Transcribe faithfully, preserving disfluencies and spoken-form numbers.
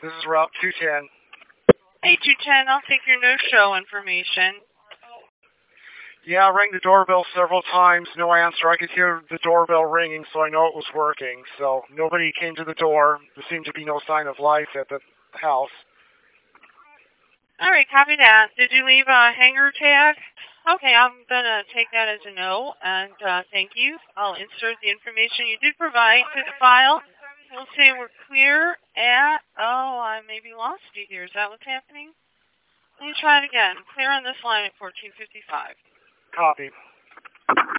This is Route two ten. Hey, two ten, I'll take your no-show information. Yeah, I rang the doorbell several times, no answer. I could hear the doorbell ringing, so I know it was working. So nobody came to the door. There seemed to be no sign of life at the house. All right, copy that. Did you leave a hanger tag? Okay, I'm going to take that as a no, and uh, thank you. I'll insert the information you did provide to the file. We'll say we're clear at, oh, I maybe lost you here. Is that what's happening? Let me try it again. Clear on this line at fourteen fifty-five. Copy.